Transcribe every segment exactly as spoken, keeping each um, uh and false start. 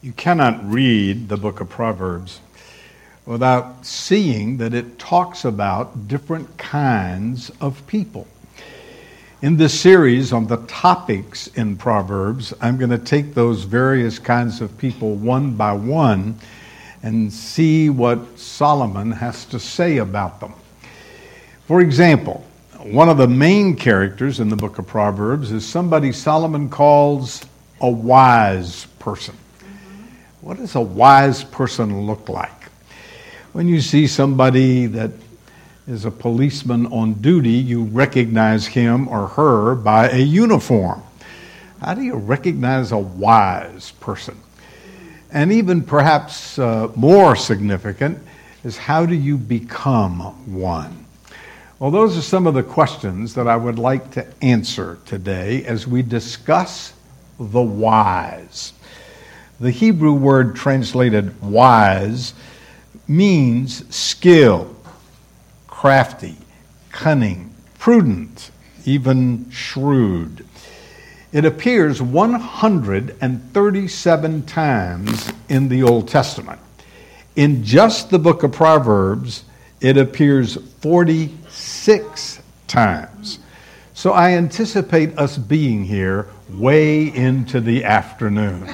You cannot read the book of Proverbs without seeing that it talks about different kinds of people. In this series on the topics in Proverbs, I'm going to take those various kinds of people one by one and see what Solomon has to say about them. For example, one of the main characters in the book of Proverbs is somebody Solomon calls a wise person. What does a wise person look like? When you see somebody that is a policeman on duty, you recognize him or her by a uniform. How do you recognize a wise person? And even perhaps uh, more significant is, how do you become one? Well, those are some of the questions that I would like to answer today as we discuss the wise. The Hebrew word translated wise means skill, crafty, cunning, prudent, even shrewd. It appears one hundred thirty-seven times in the Old Testament. In just the book of Proverbs, it appears forty-six times. So I anticipate us being here way into the afternoon.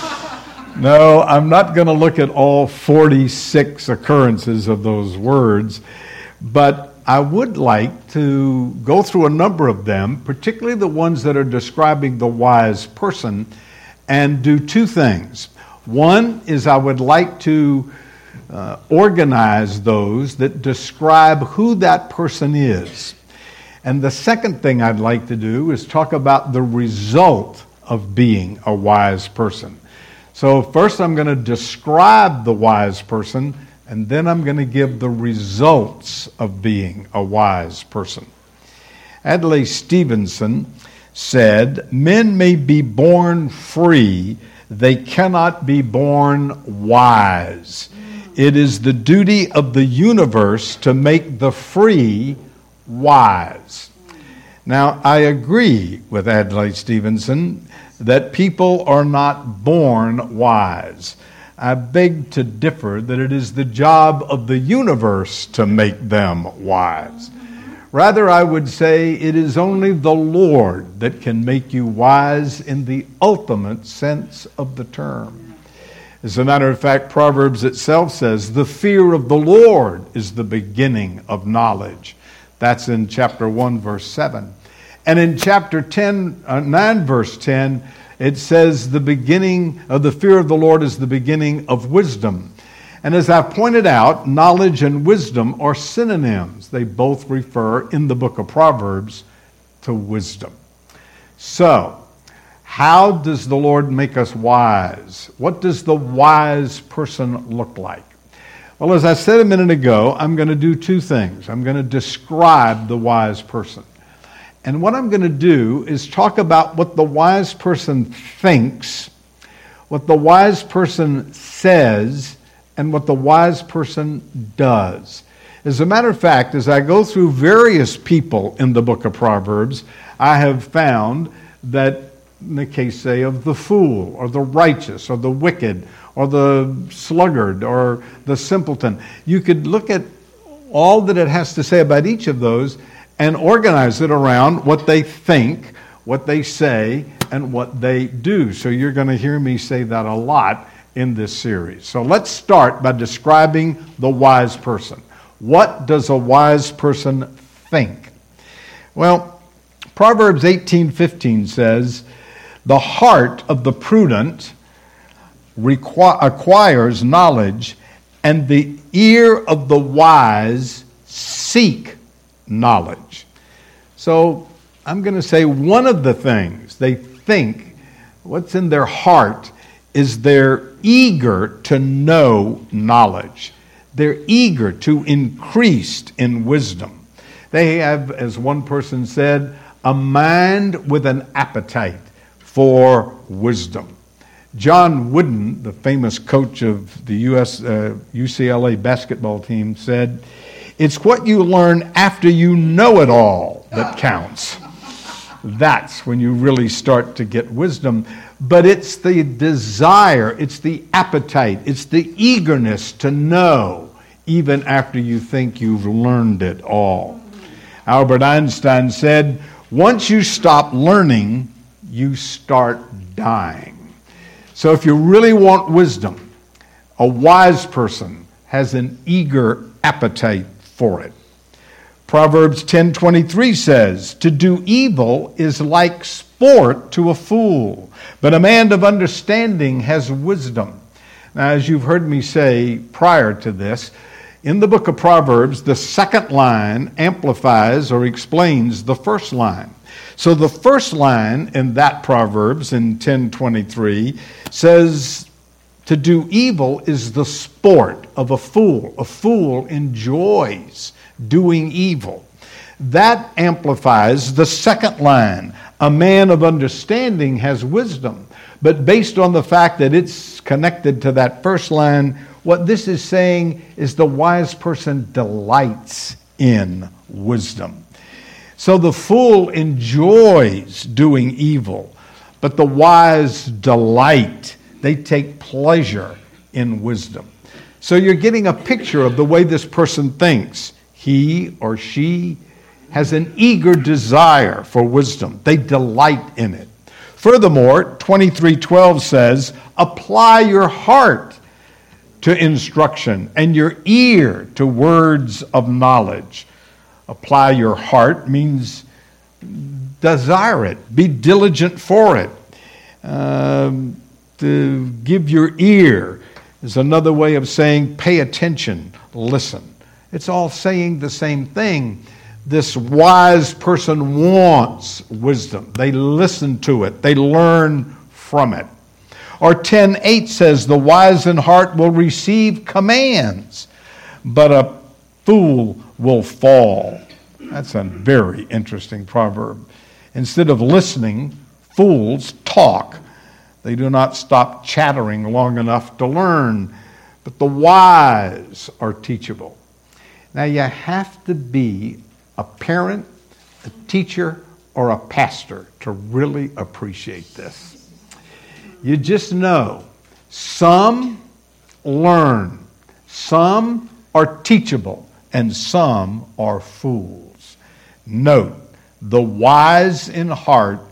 No, I'm not going to look at all forty-six occurrences of those words, but I would like to go through a number of them, particularly the ones that are describing the wise person, and do two things. One is I would like to uh, organize those that describe who that person is. And the second thing I'd like to do is talk about the result of being a wise person. So first I'm going to describe the wise person, and then I'm going to give the results of being a wise person. Adlai Stevenson said, "Men may be born free, they cannot be born wise. It is the duty of the universe to make the free wise." Now, I agree with Adlai Stevenson that people are not born wise. I beg to differ that it is the job of the universe to make them wise. Rather, I would say it is only the Lord that can make you wise in the ultimate sense of the term. As a matter of fact, Proverbs itself says, "The fear of the Lord is the beginning of knowledge." That's in chapter one, verse seven. And in chapter ten, uh, nine, verse ten, it says the beginning of the fear of the Lord is the beginning of wisdom. And as I've pointed out, knowledge and wisdom are synonyms. They both refer in the book of Proverbs to wisdom. So, how does the Lord make us wise? What does the wise person look like? Well, as I said a minute ago, I'm going to do two things. I'm going to describe the wise person. And what I'm going to do is talk about what the wise person thinks, what the wise person says, and what the wise person does. As a matter of fact, as I go through various people in the book of Proverbs, I have found that in the case, say, of the fool, or the righteous, or the wicked, or the sluggard, or the simpleton, you could look at all that it has to say about each of those and organize it around what they think, what they say, and what they do. So you're going to hear me say that a lot in this series. So let's start by describing the wise person. What does a wise person think? Well, Proverbs eighteen fifteen says, "The heart of the prudent requ- acquires knowledge, and the ear of the wise seek knowledge." So I'm going to say one of the things they think, what's in their heart, is they're eager to know knowledge. They're eager to increase in wisdom. They have, as one person said, a mind with an appetite for wisdom. John Wooden, the famous coach of the U S uh, U C L A basketball team, said, "It's what you learn after you know it all that counts." That's when you really start to get wisdom. but it's the desire, it's the appetite, it's the eagerness to know, even after you think you've learned it all. Albert Einstein said, once you stop learning, you start dying. So if you really want wisdom, a wise person has an eager appetite for it. Proverbs ten twenty-three says, to do evil is like sport to a fool, but a man of understanding has wisdom. Now, as you've heard me say prior to this, in the book of Proverbs, the second line amplifies or explains the first line. So the first line in that Proverbs in ten twenty-three says, to do evil is the sport of a fool. A fool enjoys doing evil. That amplifies the second line. A man of understanding has wisdom. But based on the fact that it's connected to that first line, what this is saying is the wise person delights in wisdom. So the fool enjoys doing evil, but the wise delight. They take pleasure in wisdom. So you're getting a picture of the way this person thinks. He or she has an eager desire for wisdom. They delight in it. Furthermore, twenty-three twelve says, apply your heart to instruction and your ear to words of knowledge. Apply your heart means desire it, be diligent for it. Um, to give your ear is another way of saying pay attention, listen. It's all saying the same thing. This wise person wants wisdom. They listen to it. They learn from it. Or ten eight says, the wise in heart will receive commands, but a fool will fall. That's a very interesting proverb. Instead of listening, fools talk. They do not stop chattering long enough to learn, but the wise are teachable. Now you have to be a parent, a teacher, or a pastor to really appreciate this. You just know some learn, some are teachable, and some are fools. Note, the wise in heart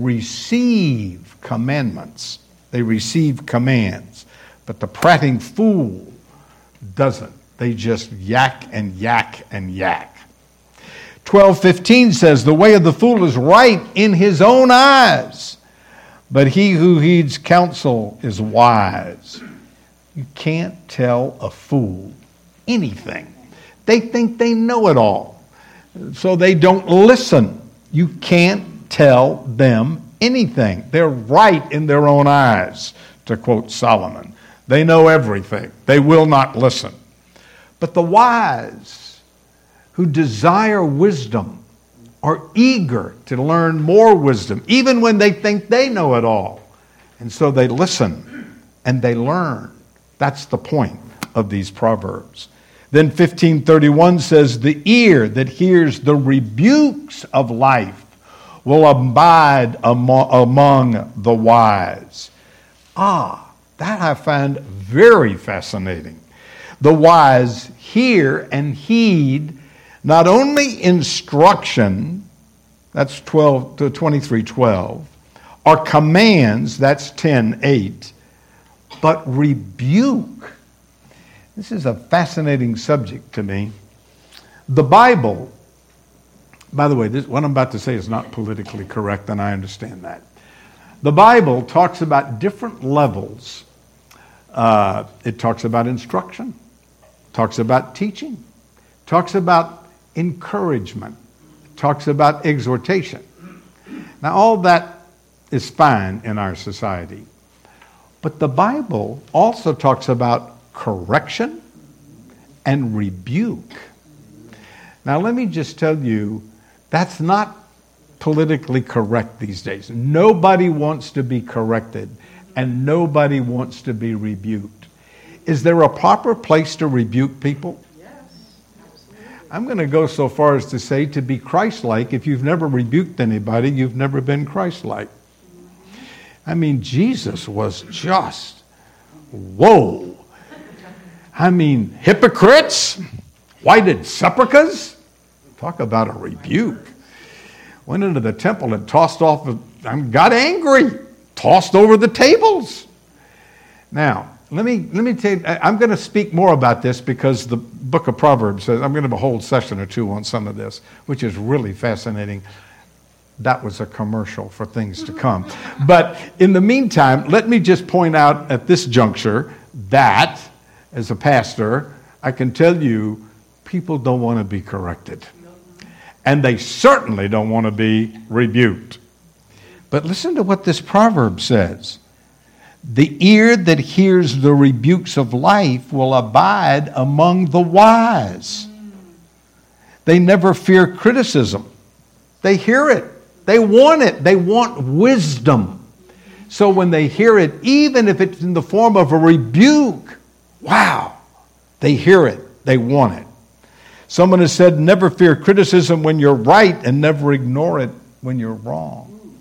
receive commandments. They receive commands. But the prating fool doesn't. They just yak and yak and yak. twelve fifteen says, the way of the fool is right in his own eyes, but he who heeds counsel is wise. You can't tell a fool anything. They think they know it all, so they don't listen. You can't tell them anything. They're right in their own eyes, to quote Solomon. They know everything. They will not listen. But the wise who desire wisdom are eager to learn more wisdom, even when they think they know it all. And so they listen and they learn. That's the point of these proverbs. Then fifteen thirty-one says, the ear that hears the rebukes of life will abide among the wise. Ah, that I find very fascinating. The wise hear and heed not only instruction, that's twelve to twenty-three twelve, or commands, that's ten eight, but rebuke. This is a fascinating subject to me. The Bible, by the way, this, what I'm about to say is not politically correct, and I understand that. The Bible talks about different levels. Uh, it talks about instruction, talks about teaching, talks about encouragement, talks about exhortation. Now, all that is fine in our society. But the Bible also talks about correction and rebuke. Now, let me just tell you, that's not politically correct these days. Nobody wants to be corrected, and nobody wants to be rebuked. Is there a proper place to rebuke people? Yes, absolutely. I'm going to go so far as to say to be Christ-like. If you've never rebuked anybody, you've never been Christ-like. I mean, Jesus was just, whoa. I mean, hypocrites, whited sepulchres. Talk about a rebuke. Went into the temple and tossed off, got angry, tossed over the tables. Now, let me let me tell you, I'm going to speak more about this because the book of Proverbs says, I'm going to have a whole session or two on some of this, which is really fascinating. That was a commercial for things to come. But in the meantime, let me just point out at this juncture that, as a pastor, I can tell you, people don't want to be corrected. And they certainly don't want to be rebuked. But listen to what this proverb says. The ear that hears the rebukes of life will abide among the wise. They never fear criticism. They hear it. They want it. They want wisdom. So when they hear it, even if it's in the form of a rebuke, wow, they hear it. They want it. Someone has said, never fear criticism when you're right and never ignore it when you're wrong.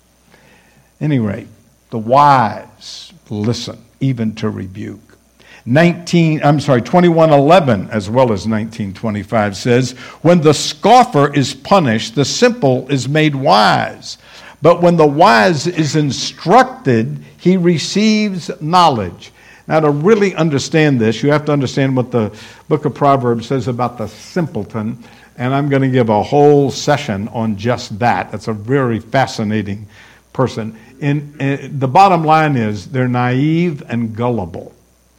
Anyway, the wise listen even to rebuke. nineteen, I'm sorry, twenty-one eleven as well as nineteen twenty-five says, when the scoffer is punished, the simple is made wise. But when the wise is instructed, he receives knowledge. Now, to really understand this, you have to understand what the book of Proverbs says about the simpleton, and I'm going to give a whole session on just that. That's a very fascinating person. In, in, the bottom line is they're naive and gullible.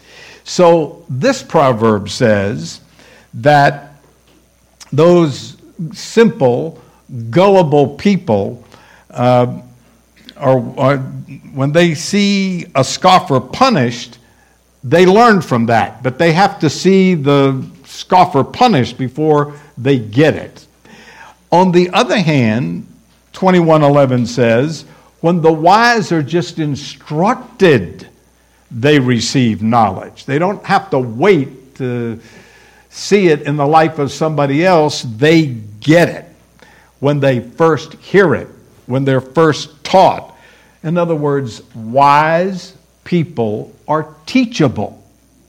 So this proverb says that those simple, gullible people uh, are, are, when they see a scoffer punished, they learn from that, but they have to see the scoffer punished before they get it. On the other hand, twenty-one eleven says, when the wise are just instructed, they receive knowledge. They don't have to wait to see it in the life of somebody else. They get it when they first hear it, when they're first taught. In other words, wise people are teachable.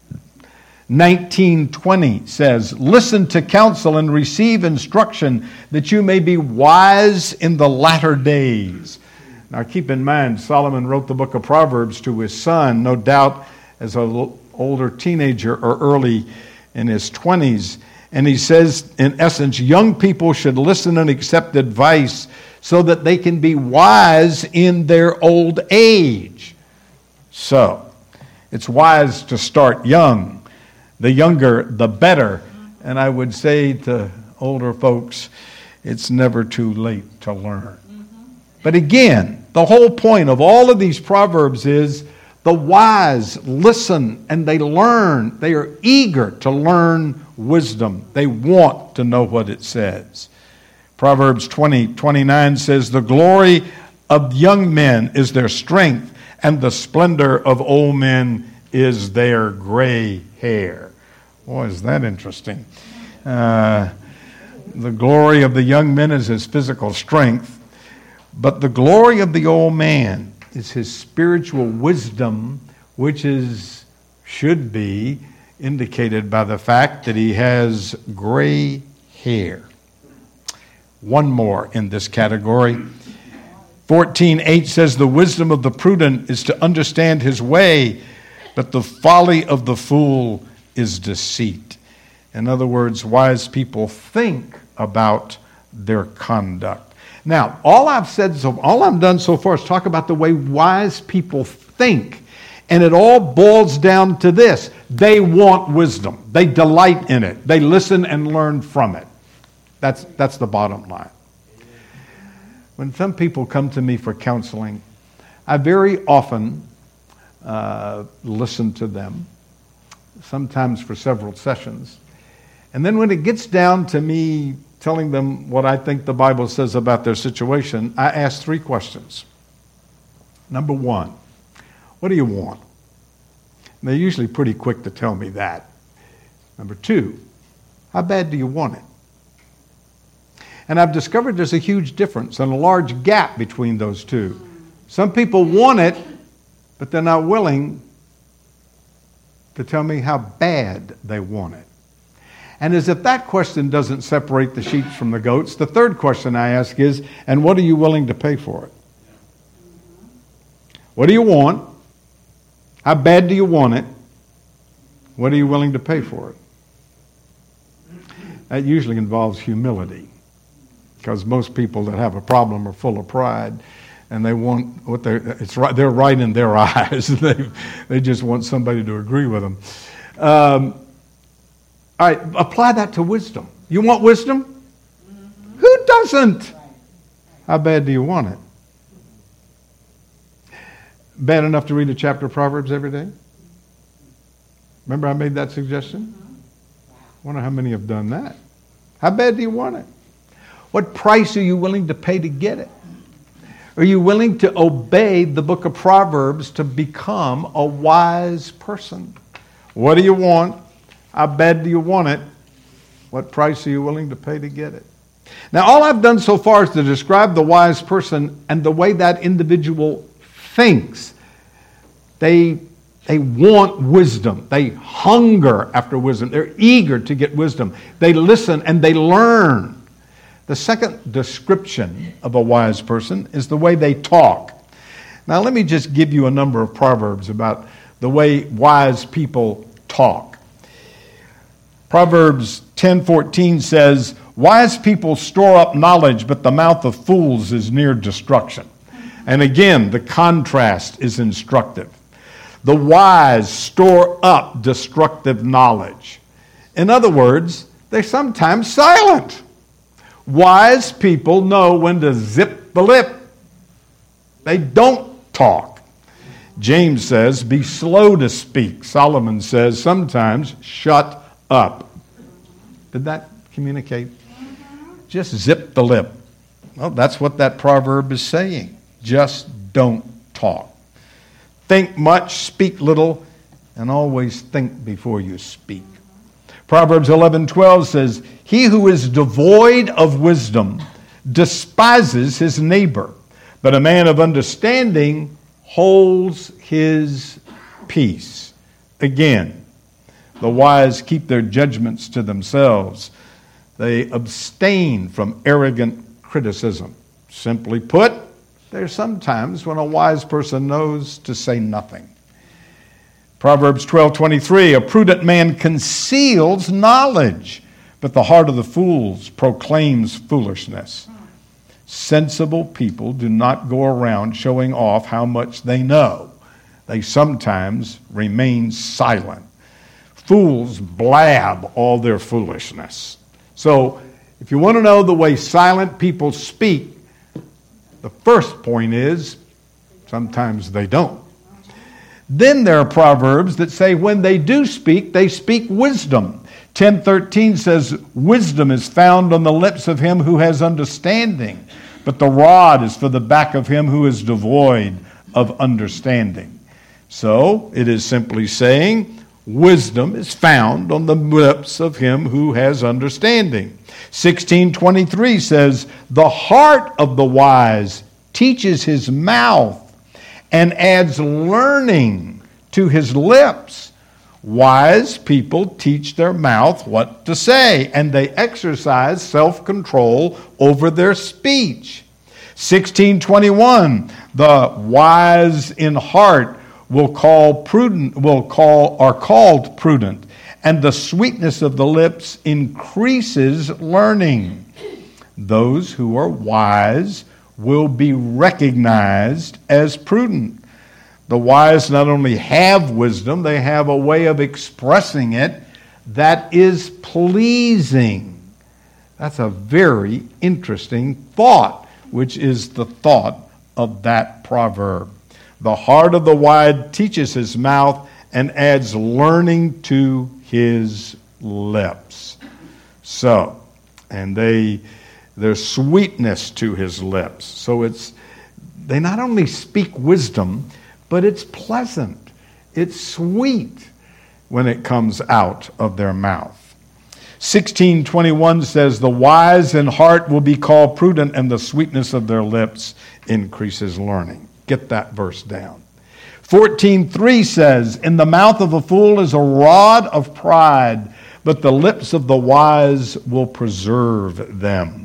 nineteen twenty says, listen to counsel and receive instruction that you may be wise in the latter days. Now keep in mind, Solomon wrote the book of Proverbs to his son, no doubt as an older teenager or early in his twenties. And he says, in essence, young people should listen and accept advice so that they can be wise in their old age. So, it's wise to start young. The younger, the better. And I would say to older folks, it's never too late to learn. But again, the whole point of all of these proverbs is the wise listen and they learn. They are eager to learn wisdom. They want to know what it says. Proverbs twenty twenty-nine says, the glory of young men is their strength, and the splendor of old men is their gray hair. Boy, is that interesting. Uh, the glory of the young men is his physical strength, but the glory of the old man is his spiritual wisdom, which is should be indicated by the fact that he has gray hair. One more in this category. fourteen eight says, the wisdom of the prudent is to understand his way, but the folly of the fool is deceit. In other words, wise people think about their conduct. Now, all I've said, so all I've done so far is talk about the way wise people think. And it all boils down to this. They want wisdom. They delight in it. They listen and learn from it. That's, that's the bottom line. When some people come to me for counseling, I very often uh, listen to them, sometimes for several sessions. And then when it gets down to me telling them what I think the Bible says about their situation, I ask three questions. Number one, what do you want? And they're usually pretty quick to tell me that. Number two, how bad do you want it? And I've discovered there's a huge difference and a large gap between those two. Some people want it, but they're not willing to tell me how bad they want it. And as if that question doesn't separate the sheep from the goats, the third question I ask is, and what are you willing to pay for it? What do you want? How bad do you want it? What are you willing to pay for it? That usually involves humility, because most people that have a problem are full of pride, and they want what they're it's right they're right in their eyes. they they just want somebody to agree with them. Um, all right, apply that to wisdom. You want wisdom? Mm-hmm. Who doesn't? How bad do you want it? Bad enough to read a chapter of Proverbs every day? Remember I made that suggestion? I wonder how many have done that. How bad do you want it? What price are you willing to pay to get it? Are you willing to obey the book of Proverbs to become a wise person? What do you want? How bad do you want it? What price are you willing to pay to get it? Now, all I've done so far is to describe the wise person and the way that individual thinks. They, they want wisdom. They hunger after wisdom. They're eager to get wisdom. They listen and they learn. The second description of a wise person is the way they talk. Now, let me just give you a number of proverbs about the way wise people talk. Proverbs ten fourteen says, "Wise people store up knowledge, but the mouth of fools is near destruction." And again, the contrast is instructive. The wise store up destructive knowledge. In other words, they're sometimes silent. Wise people know when to zip the lip. They don't talk. James says, "Be slow to speak." Solomon says, sometimes, "Shut up." Did that communicate? Just zip the lip. Well, that's what that proverb is saying. Just don't talk. Think much, speak little, and always think before you speak. Proverbs eleven twelve says, "He who is devoid of wisdom despises his neighbor, but a man of understanding holds his peace." Again, the wise keep their judgments to themselves. They abstain from arrogant criticism. Simply put, there's sometimes when a wise person knows to say nothing. Proverbs twelve twenty-three, "A prudent man conceals knowledge, but the heart of the fools proclaims foolishness." Sensible people do not go around showing off how much they know. They sometimes remain silent. Fools blab all their foolishness. So, if you want to know the way silent people speak, the first point is, sometimes they don't. Then there are proverbs that say when they do speak, they speak wisdom. ten thirteen says, "Wisdom is found on the lips of him who has understanding, but the rod is for the back of him who is devoid of understanding." So, it is simply saying, wisdom is found on the lips of him who has understanding. sixteen twenty-three says, "The heart of the wise teaches his mouth and adds learning to his lips." Wise people teach their mouth what to say, and they exercise self-control over their speech. sixteen twenty-one, "The wise in heart will call prudent will call are called prudent, and the sweetness of the lips increases learning." Those who are wise will be recognized as prudent. The wise not only have wisdom, they have a way of expressing it that is pleasing. That's a very interesting thought, which is the thought of that proverb. The heart of the wise teaches his mouth and adds learning to his lips. So, and they, there's sweetness to his lips. So it's, they not only speak wisdom, but it's pleasant. It's sweet when it comes out of their mouth. sixteen twenty-one says, "The wise in heart will be called prudent, and the sweetness of their lips increases learning." Get that verse down. fourteen three says, in the mouth of a fool is a rod of pride, but the lips of the wise will preserve them.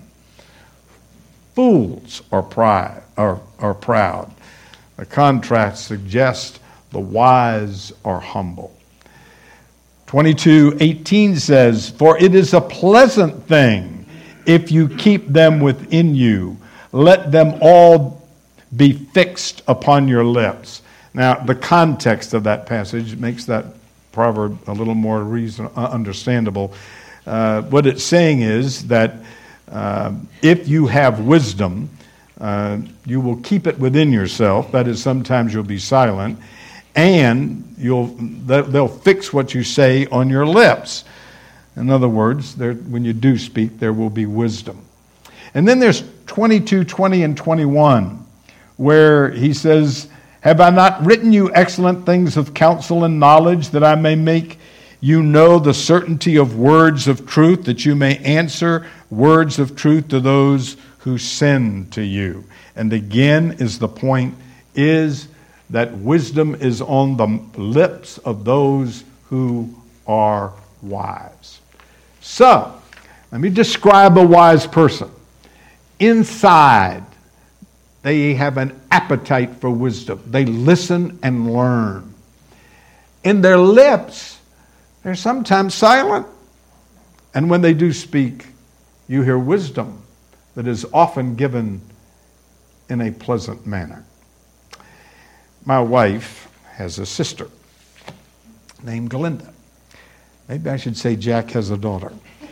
Fools are pride, are, are proud. The contrast suggests the wise are humble. twenty-two eighteen says, for it is a pleasant thing if you keep them within you. Let them all be fixed upon your lips. Now, the context of that passage makes that proverb a little more reason, uh, understandable. Uh, what it's saying is that uh, if you have wisdom, uh, you will keep it within yourself. That is, sometimes you'll be silent, and you'll they'll fix what you say on your lips. In other words, there, when you do speak, there will be wisdom. And then there's twenty-two twenty and twenty-one, where he says, have I not written you excellent things of counsel and knowledge, that I may make you know the certainty of words of truth, that you may answer words of truth to those who send to you? And again is the point, is that wisdom is on the lips of those who are wise. So, let me describe a wise person. Inside, they have an appetite for wisdom. They listen and learn. In their lips, they're sometimes silent. And when they do speak, you hear wisdom that is often given in a pleasant manner. My wife has a sister named Glenda. Maybe I should say Jack has a daughter.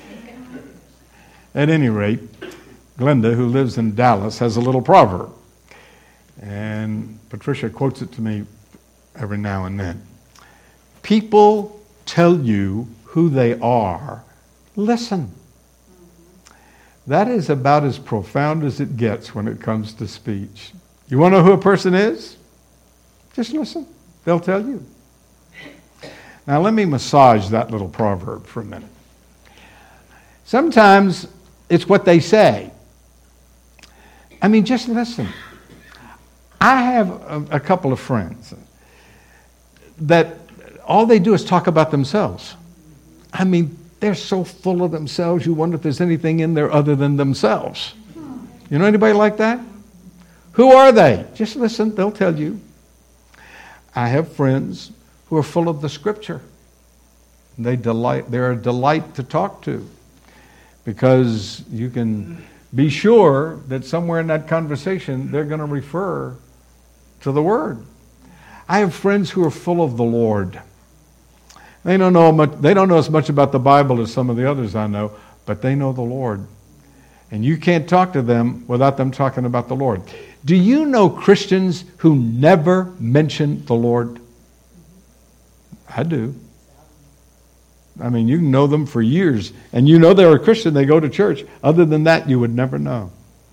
At any rate, Glenda, who lives in Dallas, has a little proverb. And Patricia quotes it to me every now and then. People tell you who they are. Listen. That is about as profound as it gets when it comes to speech. You want to know who a person is? Just listen. They'll tell you. Now let me massage that little proverb for a minute. Sometimes it's what they say. I mean, just listen. I have a, a couple of friends that all they do is talk about themselves. I mean, they're so full of themselves, you wonder if there's anything in there other than themselves. You know anybody like that? Who are they? Just listen, they'll tell you. I have friends who are full of the Scripture. They delight, they're a delight to talk to, because you can be sure that somewhere in that conversation they're going to refer to the Word. I have friends who are full of the Lord. They don't know much, they don't know as much about the Bible as some of the others I know, but they know the Lord. And you can't talk to them without them talking about the Lord. Do you know Christians who never mention the Lord? I do. I mean, you can know them for years, and you know they're a Christian, they go to church. Other than that, you would never know.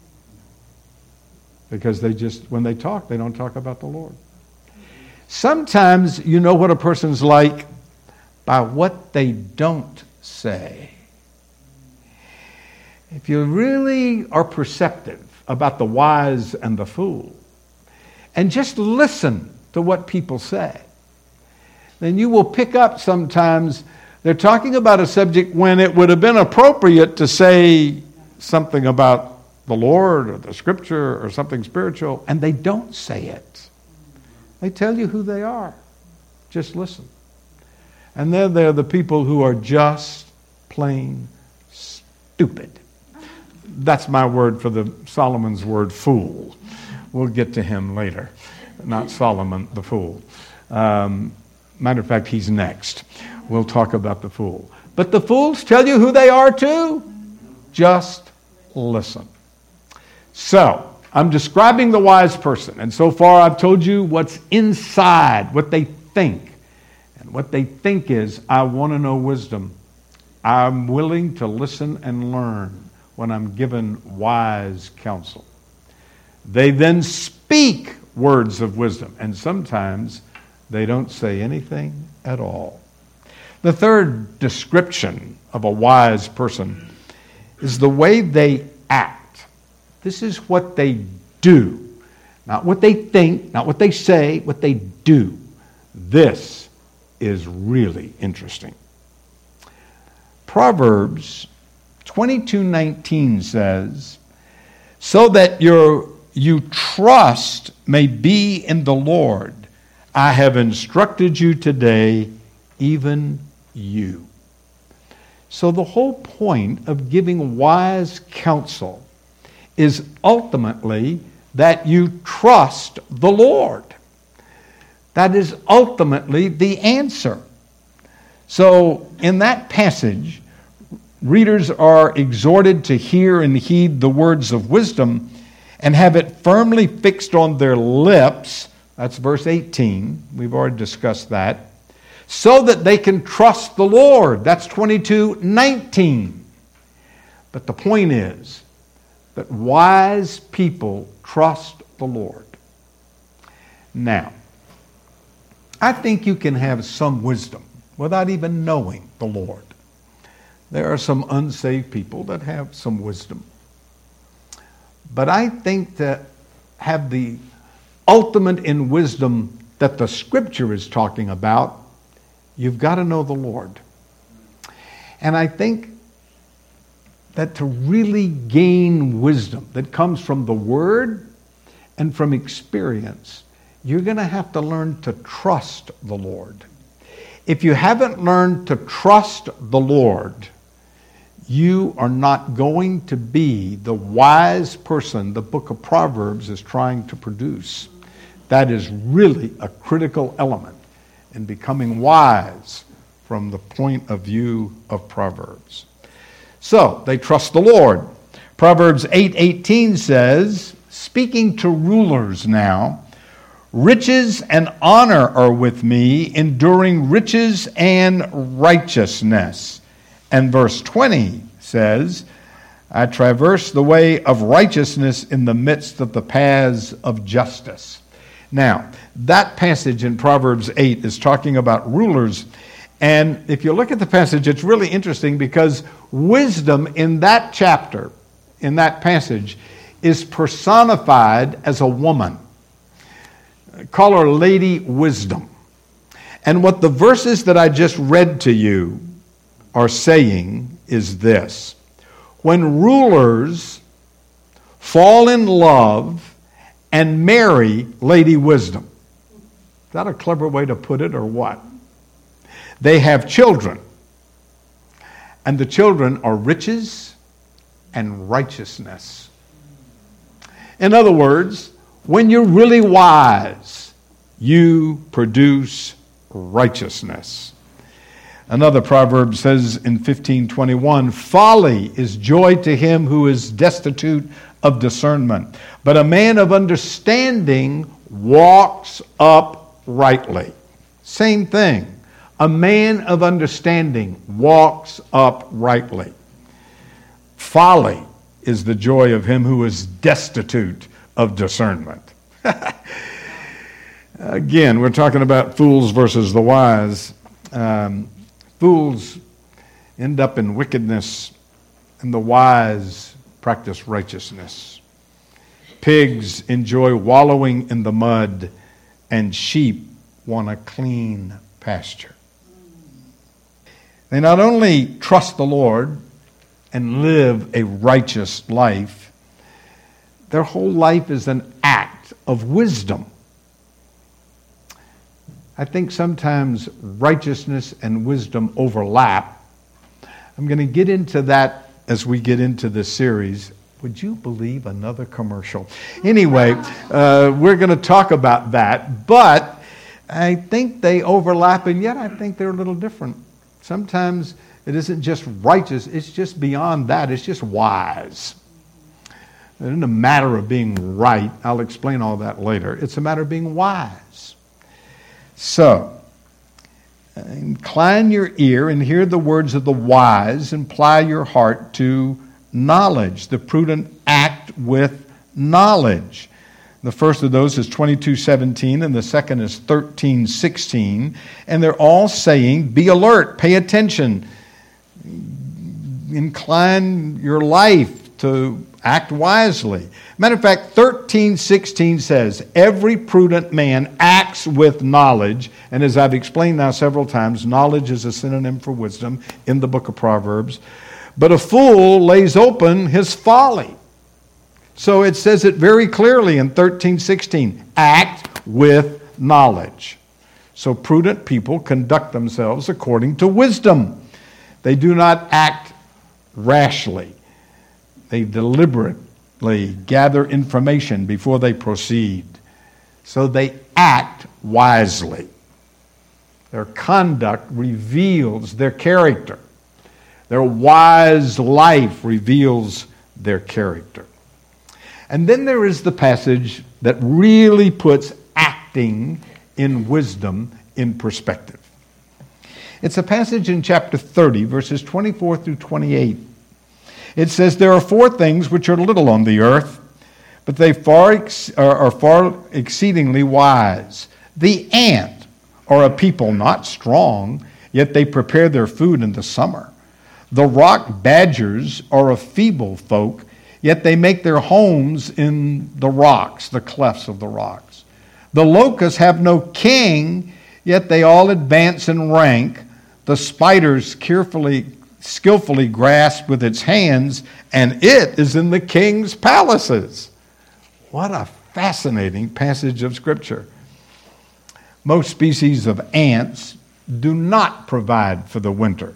Because they just, when they talk, they don't talk about the Lord. Sometimes you know what a person's like by what they don't say. If you really are perceptive about the wise and the fool, and just listen to what people say, then you will pick up sometimes they're talking about a subject when it would have been appropriate to say something about the Lord or the Scripture or something spiritual, and they don't say it. They tell you who they are. Just listen. And then they're the people who are just plain stupid. That's my word for the Solomon's word, fool. We'll get to him later. Not Solomon, the fool. Um, matter of fact, he's next. We'll talk about the fool. But the fools tell you who they are too. Just listen. So, I'm describing the wise person. And so far I've told you what's inside, what they think. And what they think is, I want to know wisdom. I'm willing to listen and learn when I'm given wise counsel. They then speak words of wisdom. And sometimes they don't say anything at all. The third description of a wise person is the way they act. This is what they do. Not what they think, not what they say, what they do. This is really interesting. Proverbs twenty-two nineteen says, so that your you trust may be in the Lord, I have instructed you today, even you. So the whole point of giving wise counsel is ultimately that you trust the Lord. That is ultimately the answer. So in that passage, readers are exhorted to hear and heed the words of wisdom and have it firmly fixed on their lips. That's verse eighteen. We've already discussed that. So that they can trust the Lord. That's twenty-two nineteen. But the point is that wise people trust the Lord. Now, I think you can have some wisdom without even knowing the Lord. There are some unsaved people that have some wisdom. But I think to have the ultimate in wisdom that the Scripture is talking about, you've got to know the Lord. And I think that to really gain wisdom that comes from the Word and from experience, you're going to have to learn to trust the Lord. If you haven't learned to trust the Lord, you are not going to be the wise person the book of Proverbs is trying to produce. That is really a critical element in becoming wise from the point of view of Proverbs. So, they trust the Lord. Proverbs eight eighteen says, speaking to rulers now, riches and honor are with me, enduring riches and righteousness. And verse twenty says, I traverse the way of righteousness in the midst of the paths of justice. Now, that passage in Proverbs eight is talking about rulers. And if you look at the passage, it's really interesting because wisdom in that chapter, in that passage, is personified as a woman. Call her Lady Wisdom. And what the verses that I just read to you are saying is this. When rulers fall in love and marry Lady Wisdom. Is that a clever way to put it or what? They have children. And the children are riches and righteousness. In other words, when you're really wise, you produce righteousness. Another proverb says in fifteen twenty-one, folly is joy to him who is destitute of discernment, but a man of understanding walks uprightly. Same thing. A man of understanding walks uprightly. Folly is the joy of him who is destitute of discernment. Again, we're talking about fools versus the wise. Um, fools end up in wickedness, and the wise practice righteousness. Pigs enjoy wallowing in the mud, and sheep want a clean pasture. They not only trust the Lord and live a righteous life, their whole life is an act of wisdom. I think sometimes righteousness and wisdom overlap. I'm going to get into that as we get into this series. Would you believe another commercial? Anyway, uh, we're going to talk about that, but I think they overlap, and yet I think they're a little different. Sometimes it isn't just righteous, it's just beyond that. It's just wise. It isn't a matter of being right. I'll explain all that later. It's a matter of being wise. So, incline your ear and hear the words of the wise, and apply your heart to knowledge. The prudent act with knowledge. The first of those is twenty-two seventeen, and the second is thirteen sixteen. And they're all saying, be alert, pay attention, incline your life to Act wisely. Matter of fact, thirteen sixteen says, every prudent man acts with knowledge. And as I've explained now several times, knowledge is a synonym for wisdom in the book of Proverbs. But a fool lays open his folly. So it says it very clearly in thirteen sixteen, act with knowledge. So prudent people conduct themselves according to wisdom. They do not act rashly. They deliberately gather information before they proceed. So they act wisely. Their conduct reveals their character. Their wise life reveals their character. And then there is the passage that really puts acting in wisdom in perspective. It's a passage in chapter thirty, verses twenty-four through twenty-eight. It says, there are four things which are little on the earth, but they far ex- are far exceedingly wise. The ant are a people not strong, yet they prepare their food in the summer. The rock badgers are a feeble folk, yet they make their homes in the rocks, the clefts of the rocks. The locusts have no king, yet they all advance in rank. The spiders carefully, skillfully grasp with its hands, and it is in the king's palaces. What a fascinating passage of Scripture. Most species of ants do not provide for the winter.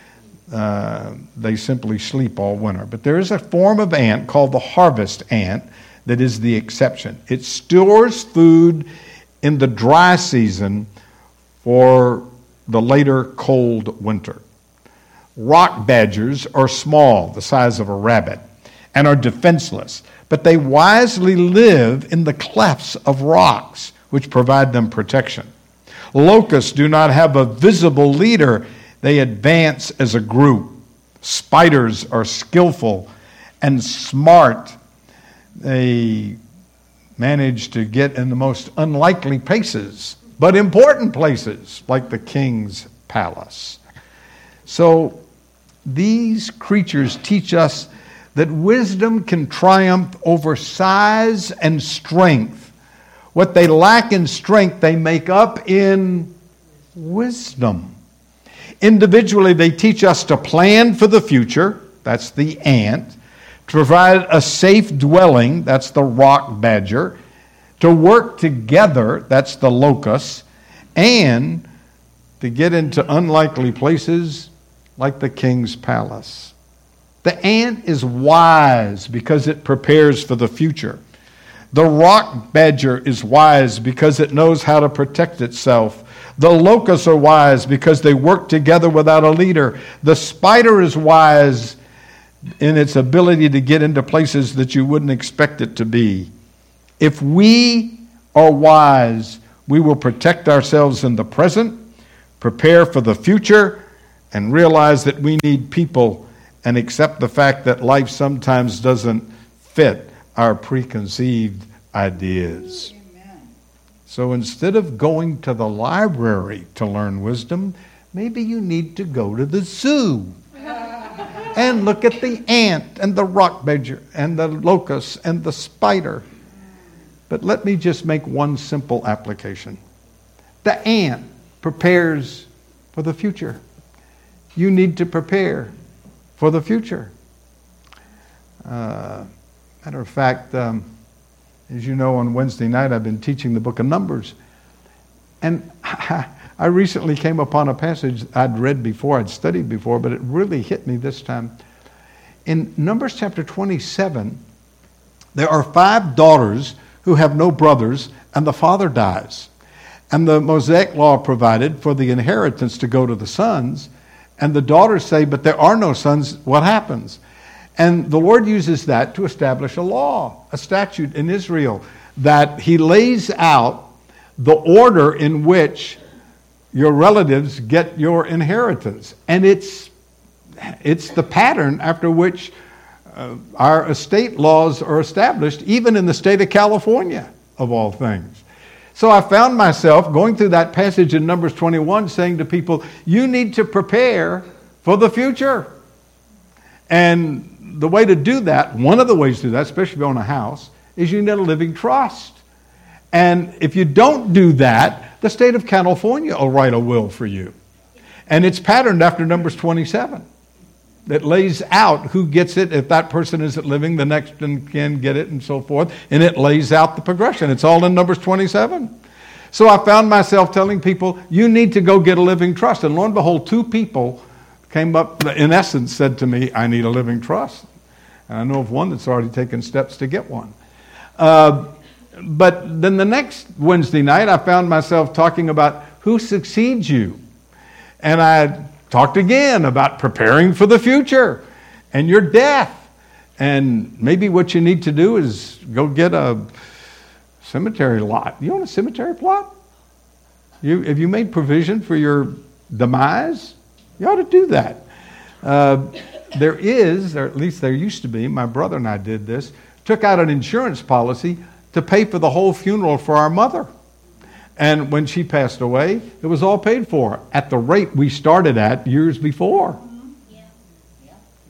Uh, they simply sleep all winter. But there is a form of ant called the harvest ant that is the exception. It stores food in the dry season for the later cold winter. Rock badgers are small, the size of a rabbit, and are defenseless, but they wisely live in the clefts of rocks, which provide them protection. Locusts do not have a visible leader. They advance as a group. Spiders are skillful and smart. They manage to get in the most unlikely places, but important places, like the king's palace. So these creatures teach us that wisdom can triumph over size and strength. What they lack in strength, they make up in wisdom. Individually, they teach us to plan for the future. That's the ant. To provide a safe dwelling. That's the rock badger. To work together. That's the locust. And to get into unlikely places like the king's palace. The ant is wise because it prepares for the future. The rock badger is wise because it knows how to protect itself. The locusts are wise because they work together without a leader. The spider is wise in its ability to get into places that you wouldn't expect it to be. If we are wise, we will protect ourselves in the present, prepare for the future, and realize that we need people and accept the fact that life sometimes doesn't fit our preconceived ideas. Amen. So instead of going to the library to learn wisdom, maybe you need to go to the zoo and look at the ant and the rock badger and the locust and the spider. But let me just make one simple application. The ant prepares for the future. You need to prepare for the future. Uh, matter of fact, um, as you know, on Wednesday night I've been teaching the book of Numbers. And I recently came upon a passage I'd read before, I'd studied before, but it really hit me this time. In Numbers chapter twenty-seven, there are five daughters who have no brothers, and the father dies. And the Mosaic law provided for the inheritance to go to the sons. And the daughters say, but there are no sons, what happens? And the Lord uses that to establish a law, a statute in Israel, that he lays out the order in which your relatives get your inheritance. And it's, it's the pattern after which uh, our estate laws are established, even in the state of California, of all things. So I found myself going through that passage in Numbers twenty-one saying to people, you need to prepare for the future. And the way to do that, one of the ways to do that, especially if you own a house, is you need a living trust. And if you don't do that, the state of California will write a will for you. And it's patterned after Numbers twenty-seven. That lays out who gets it. If that person isn't living, the next one can get it, and so forth. And it lays out the progression. It's all in Numbers twenty-seven. So I found myself telling people, you need to go get a living trust. And lo and behold, two people came up, in essence, said to me, I need a living trust. And I know of one that's already taken steps to get one. Uh, but then the next Wednesday night, I found myself talking about who succeeds you. And I talked again about preparing for the future and your death. And maybe what you need to do is go get a cemetery lot. You own a cemetery plot? You, have you made provision for your demise? You ought to do that. Uh, there is, or at least there used to be, my brother and I did this, took out an insurance policy to pay for the whole funeral for our mother. And when she passed away, it was all paid for at the rate we started at years before. Yeah. Yeah.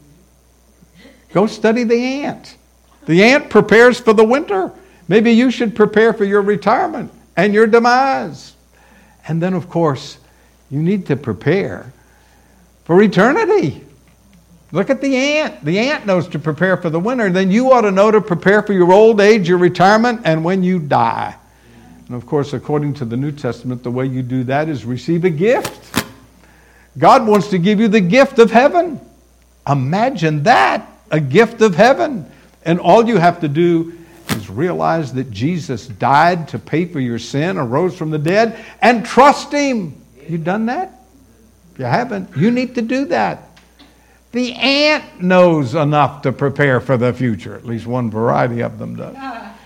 Go study the ant. The ant prepares for the winter. Maybe you should prepare for your retirement and your demise. And then, of course, you need to prepare for eternity. Look at the ant. The ant knows to prepare for the winter. Then you ought to know to prepare for your old age, your retirement, and when you die. And of course, according to the New Testament, the way you do that is receive a gift. God wants to give you the gift of heaven. Imagine that, a gift of heaven. And all you have to do is realize that Jesus died to pay for your sin, arose from the dead, and trust Him. You done that? If you haven't, you need to do that. The ant knows enough to prepare for the future. At least one variety of them does.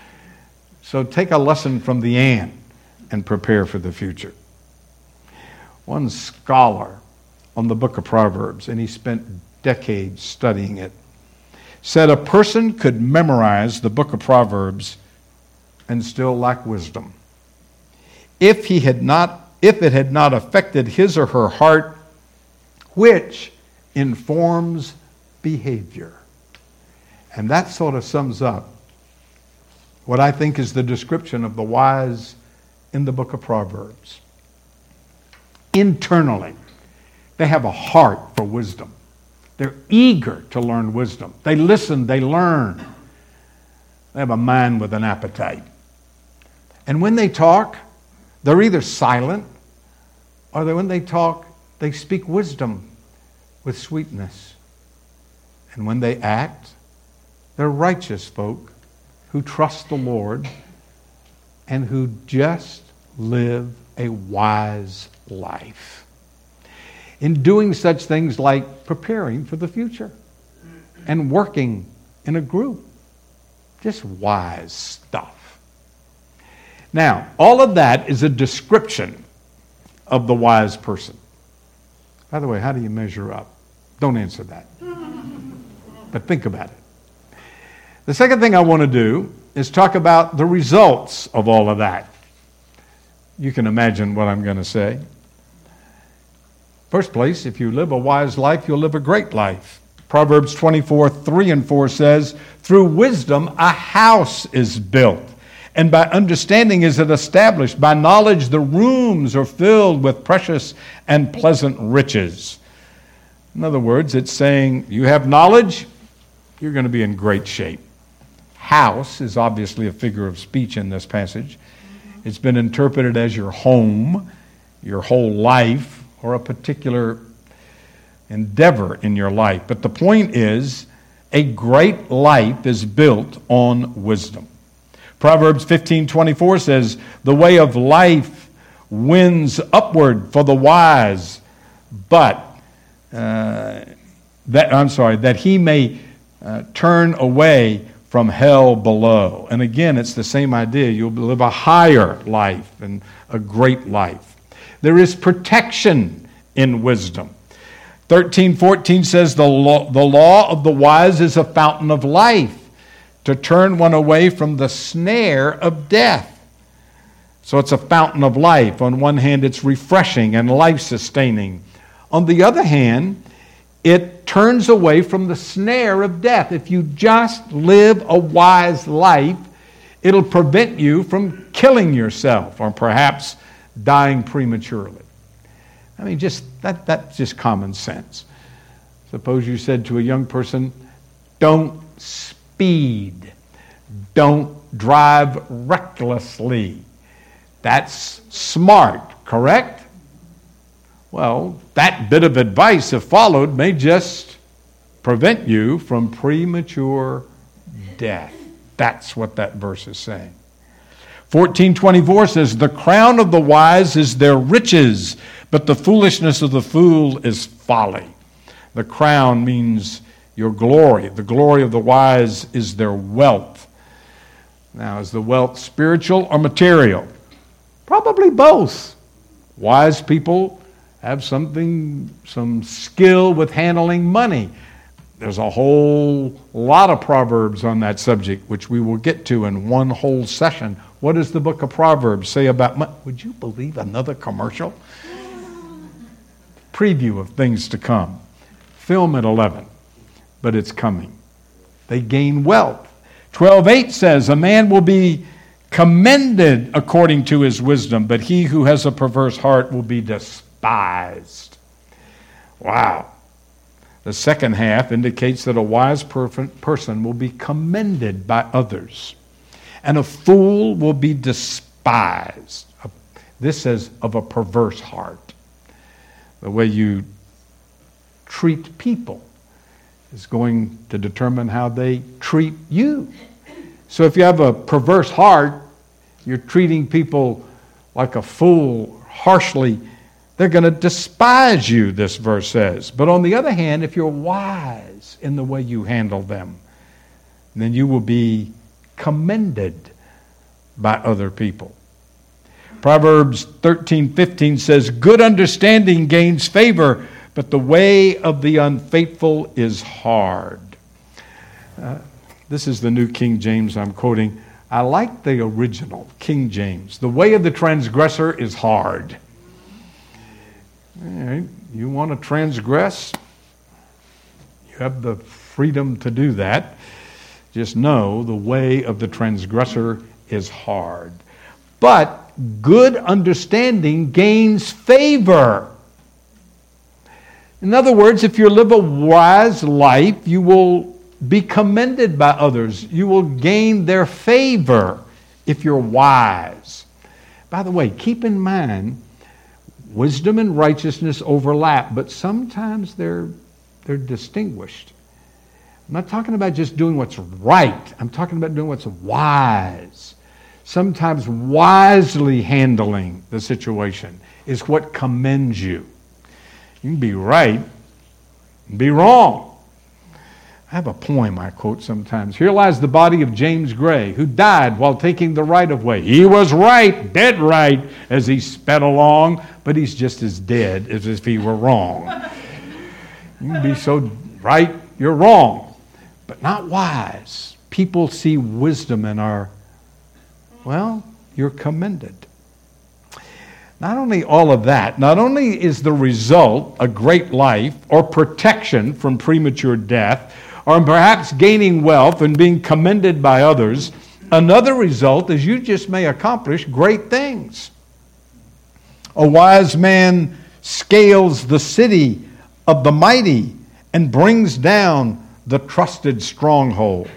So take a lesson from the ant and prepare for the future. One scholar on the book of Proverbs, and he spent decades studying it, said a person could memorize the book of Proverbs and still lack wisdom. If he had not, if it had not affected his or her heart, which informs behavior. And that sort of sums up what I think is the description of the wise in the book of Proverbs. Internally, they have a heart for wisdom. They're eager to learn wisdom. They listen, they learn. They have a mind with an appetite. And when they talk, they're either silent or they, when they talk, they speak wisdom with sweetness. And when they act, they're righteous folk who trust the Lord and who just live a wise life. In doing such things like preparing for the future and working in a group. Just wise stuff. Now, all of that is a description of the wise person. By the way, how do you measure up? Don't answer that. But think about it. The second thing I want to do is talk about the results of all of that. You can imagine what I'm going to say. First place, if you live a wise life, you'll live a great life. Proverbs twenty-four, three and four says, through wisdom a house is built, and by understanding is it established. By knowledge the rooms are filled with precious and pleasant riches. In other words, it's saying you have knowledge, you're going to be in great shape. House is obviously a figure of speech in this passage. It's been interpreted as your home, your whole life, or a particular endeavor in your life. But the point is, a great life is built on wisdom. Proverbs fifteen twenty-four says, the way of life wins upward for the wise, but uh, that I'm sorry, that he may uh, turn away from hell below. And again, it's the same idea. You'll live a higher life and a great life. There is protection in wisdom. thirteen fourteen says, the law, the law of the wise is a fountain of life, to turn one away from the snare of death. So it's a fountain of life. On one hand, it's refreshing and life-sustaining. On the other hand, it turns away from the snare of death. If you just live a wise life, it'll prevent you from killing yourself or perhaps dying prematurely. I mean, just that that's just common sense. Suppose you said to a young person, don't speed. Don't drive recklessly. That's smart, correct? Well, that bit of advice, if followed, may just prevent you from premature death. That's what that verse is saying. fourteen twenty-four says, the crown of the wise is their riches, but the foolishness of the fool is folly. The crown means your glory. The glory of the wise is their wealth. Now, is the wealth spiritual or material? Probably both. Wise people have something, some skill with handling money. There's a whole lot of Proverbs on that subject, which we will get to in one whole session. What does the book of Proverbs say about money? Would you believe another commercial? Preview of things to come. Film at eleven, but it's coming. They gain wealth. twelve eight says, a man will be commended according to his wisdom, but he who has a perverse heart will be despised. Wow. The second half indicates that a wise person will be commended by others, and a fool will be despised. This says of a perverse heart. The way you treat people is going to determine how they treat you. So if you have a perverse heart, you're treating people like a fool, harshly, they're going to despise you, this verse says. But on the other hand, if you're wise in the way you handle them, then you will be commended by other people. Proverbs thirteen fifteen says, good understanding gains favor, but the way of the unfaithful is hard. Uh, this is the New King James I'm quoting. I like the original, King James. The way of the transgressor is hard. All right, you want to transgress? You have the freedom to do that. Just know the way of the transgressor is hard. But good understanding gains favor. In other words, if you live a wise life, you will be commended by others. You will gain their favor if you're wise. By the way, keep in mind, wisdom and righteousness overlap, but sometimes they're, they're distinguished. I'm not talking about just doing what's right. I'm talking about doing what's wise. Sometimes wisely handling the situation is what commends you. You can be right and be wrong. I have a poem I quote sometimes. Here lies the body of James Gray, who died while taking the right-of-way. He was right, dead right, as he sped along, but he's just as dead as if he were wrong. You can be so right, you're wrong, but not wise. People see wisdom in our, well, you're commended. Not only all of that, not only is the result a great life or protection from premature death, or perhaps gaining wealth and being commended by others, another result is you just may accomplish great things. A wise man scales the city of the mighty and brings down the trusted stronghold.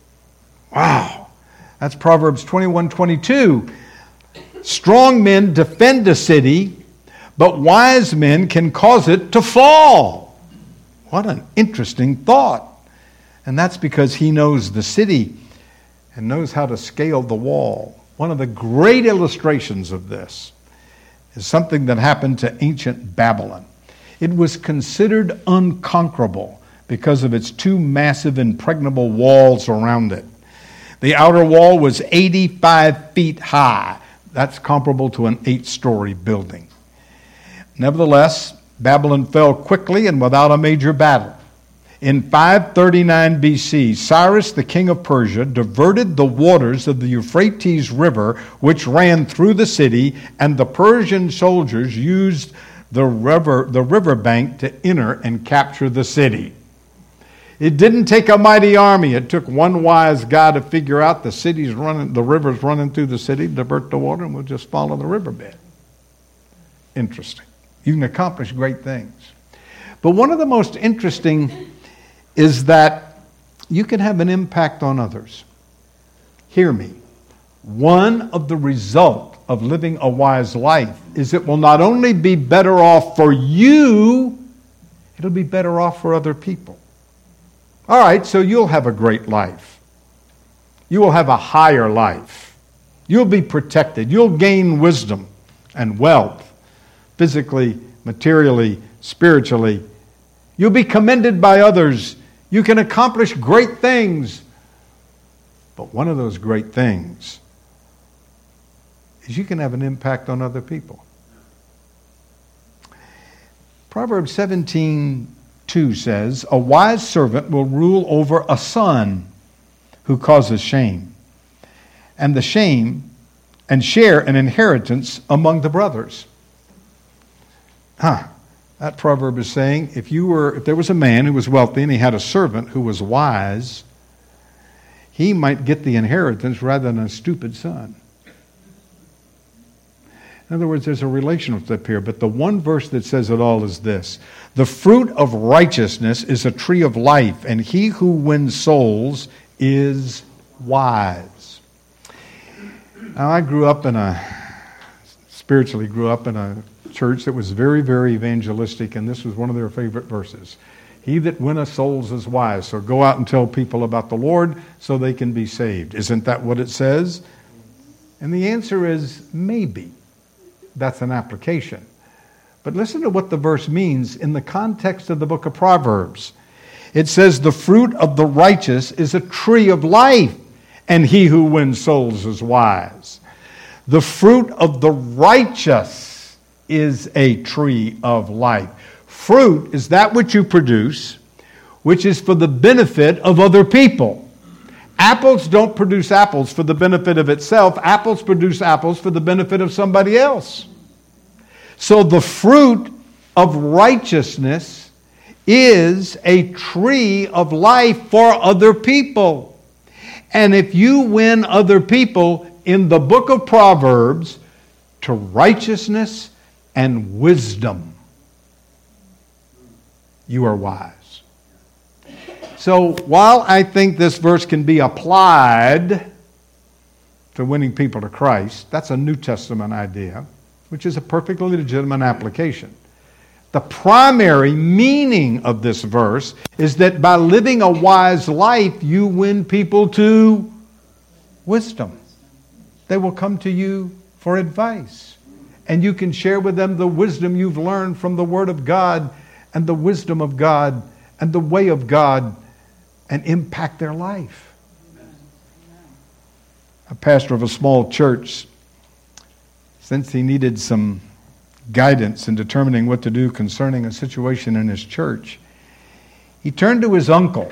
Wow. That's Proverbs twenty-one twenty-two. Strong men defend a city, but wise men can cause it to fall. What an interesting thought. And that's because he knows the city and knows how to scale the wall. One of the great illustrations of this is something that happened to ancient Babylon. It was considered unconquerable because of its two massive impregnable walls around it. The outer wall was eighty-five feet high. That's comparable to an eight-story building. Nevertheless, Babylon fell quickly and without a major battle. In five thirty-nine B C, Cyrus, the king of Persia, diverted the waters of the Euphrates River, which ran through the city, and the Persian soldiers used the river, the riverbank to enter and capture the city. It didn't take a mighty army. It took one wise guy to figure out the city's running, the river's running through the city, divert the water, and we'll just follow the riverbed. Interesting. You can accomplish great things. But one of the most interesting is that you can have an impact on others. Hear me. One of the results of living a wise life is it will not only be better off for you, it'll be better off for other people. All right, so you'll have a great life. You will have a higher life. You'll be protected. You'll gain wisdom and wealth, physically, materially, spiritually. You'll be commended by others. You can accomplish great things. But one of those great things is you can have an impact on other people. Proverbs seventeen two says, a wise servant will rule over a son who causes shame, and the shame and share an inheritance among the brothers. Huh. That proverb is saying if you were if there was a man who was wealthy and he had a servant who was wise, he might get the inheritance rather than a stupid son. In other words, there's a relationship here, but the one verse that says it all is this. The fruit of righteousness is a tree of life, and he who wins souls is wise. Now, I grew up in a, spiritually grew up in a church that was very, very evangelistic, and this was one of their favorite verses. He that winneth souls is wise. So go out and tell people about the Lord so they can be saved. Isn't that what it says? And the answer is maybe. That's an application. But listen to what the verse means in the context of the book of Proverbs. It says, the fruit of the righteous is a tree of life, and he who wins souls is wise. The fruit of the righteous is a tree of life. Fruit is that which you produce, which is for the benefit of other people. Apples don't produce apples for the benefit of itself. Apples produce apples for the benefit of somebody else. So the fruit of righteousness is a tree of life for other people. And if you win other people in the book of Proverbs to righteousness and wisdom, you are wise. So while I think this verse can be applied to winning people to Christ, that's a New Testament idea, which is a perfectly legitimate application. The primary meaning of this verse is that by living a wise life, you win people to wisdom. They will come to you for advice, and you can share with them the wisdom you've learned from the Word of God and the wisdom of God and the way of God, and impact their life. A pastor of a small church, since he needed some guidance in determining what to do concerning a situation in his church, he turned to his uncle,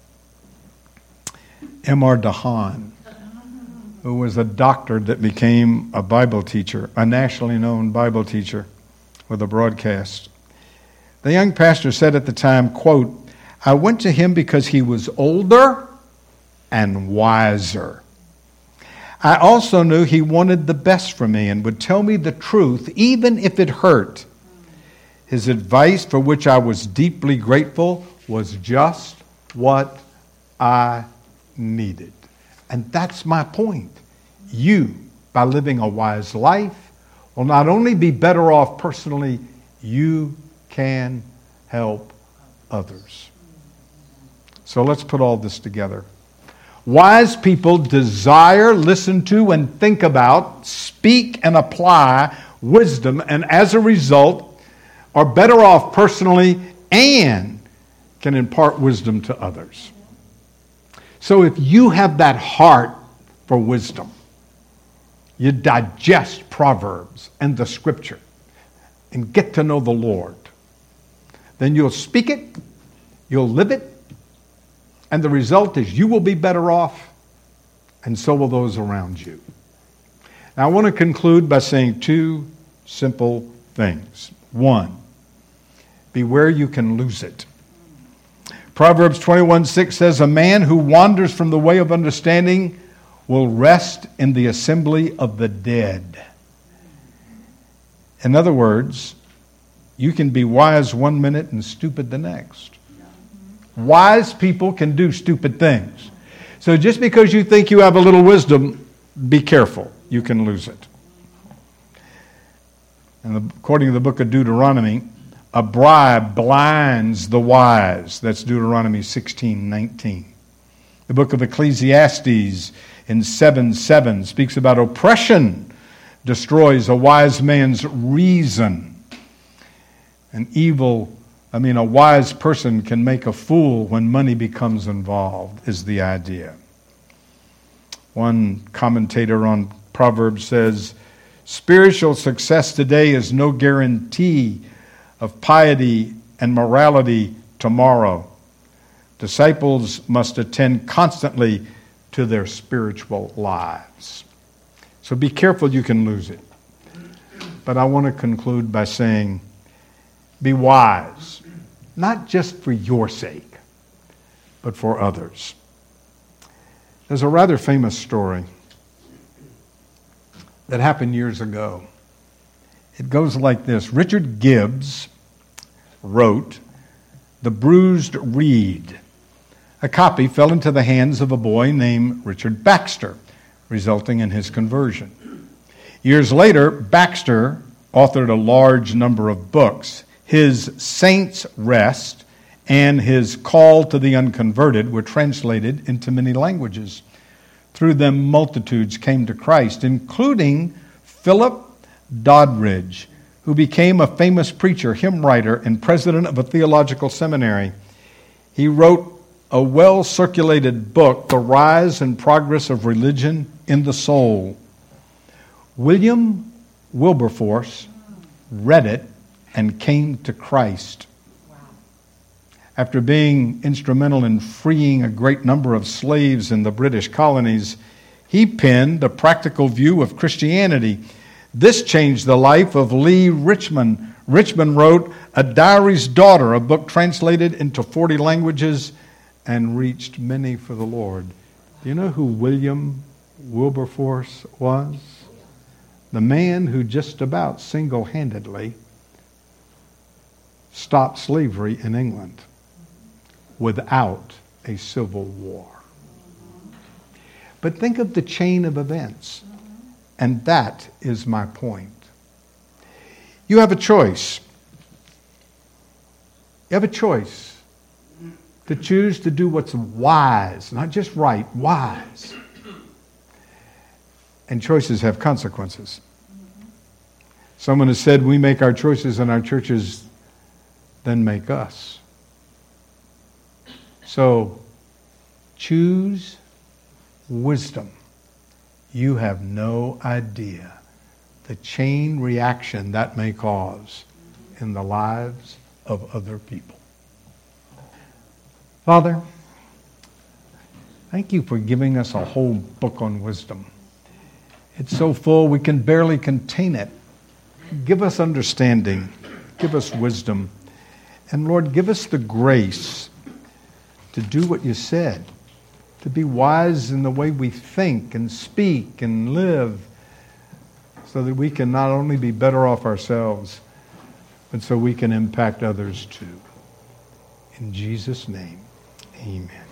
M R DeHaan, who was a doctor that became a Bible teacher, a nationally known Bible teacher with a broadcast. The young pastor said at the time, quote, I went to him because he was older and wiser. I also knew he wanted the best for me and would tell me the truth, even if it hurt. His advice, for which I was deeply grateful, was just what I needed. And that's my point. You, by living a wise life, will not only be better off personally, you can help others. So let's put all this together. Wise people desire, listen to, and think about, speak and apply wisdom, and as a result are better off personally and can impart wisdom to others. So if you have that heart for wisdom, you digest Proverbs and the Scripture and get to know the Lord, then you'll speak it, you'll live it, and the result is you will be better off, and so will those around you. Now, I want to conclude by saying two simple things. One, beware you can lose it. Proverbs twenty-one six says, a man who wanders from the way of understanding will rest in the assembly of the dead. In other words, you can be wise one minute and stupid the next. Wise people can do stupid things. So just because you think you have a little wisdom, be careful. You can lose it. And according to the book of Deuteronomy, a bribe blinds the wise. That's Deuteronomy sixteen nineteen. The book of Ecclesiastes in seven seven speaks about oppression destroys a wise man's reason. An evil, I mean, a wise person can make a fool when money becomes involved, is the idea. One commentator on Proverbs says, spiritual success today is no guarantee of piety and morality tomorrow. Disciples must attend constantly to their spiritual lives. So be careful, you can lose it. But I want to conclude by saying, be wise, not just for your sake, but for others. There's a rather famous story that happened years ago. It goes like this. Richard Gibbs wrote The Bruised Reed. A copy fell into the hands of a boy named Richard Baxter, resulting in his conversion. Years later, Baxter authored a large number of books. His Saints' Rest and his Call to the Unconverted were translated into many languages. Through them, multitudes came to Christ, including Philip Doddridge, who became a famous preacher, hymn writer, and president of a theological seminary. He wrote a well-circulated book, The Rise and Progress of Religion in the Soul. William Wilberforce read it and came to Christ. After being instrumental in freeing a great number of slaves in the British colonies, he penned a practical view of Christianity. This changed the life of Lee Richmond. Richmond wrote A Diary's Daughter, a book translated into forty languages and reached many for the Lord. Do you know who William Wilberforce was? The man who just about single-handedly stopped slavery in England without a civil war. But think of the chain of events, and that is my point. You have a choice. You have a choice to choose to do what's wise, not just right, wise. And choices have consequences. Someone has said, we make our choices and our churches then make us. So, choose wisdom. You have no idea the chain reaction that may cause in the lives of other people. Father, thank you for giving us a whole book on wisdom. It's so full we can barely contain it. Give us understanding. Give us wisdom. And Lord, give us the grace to do what you said, to be wise in the way we think and speak and live, so that we can not only be better off ourselves, but so we can impact others too. In Jesus' name, amen.